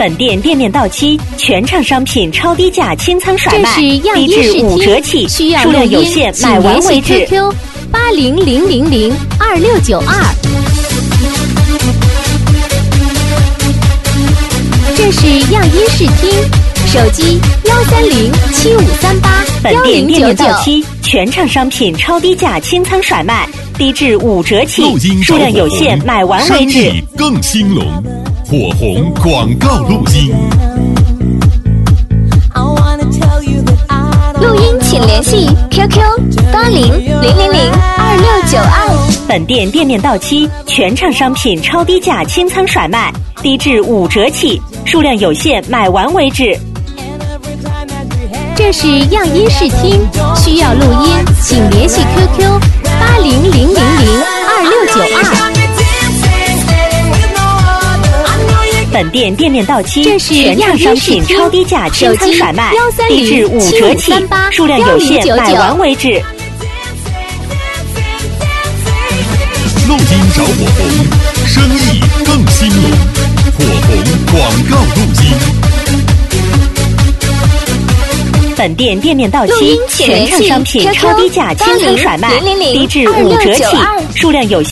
本店店面到期，全场商品超低价清仓甩卖，低至5折起，数量有限，买完为止。 QQ 800002692。这是样音视听，手机13075381099。 本店店面到期，全场商品超低价清仓甩卖，低至5折起，数量有限，买完为止。 生意更兴隆，火红广告录音。 录音请联系 QQ800002692。 本店店面到期，全场商品超低价清仓甩卖，低至5折起，数量有限，买完为止。 这是样音视听，需要录音请联系 QQ800002692。 本店店面到期， 这是全场商品超低价清仓甩卖，低至5折起，数量有限，买完为止。 录音找火红，生意更兴隆，火红广告录音。 本店店面到期，全场商品超低价清仓甩卖，低至5折起，数量有限。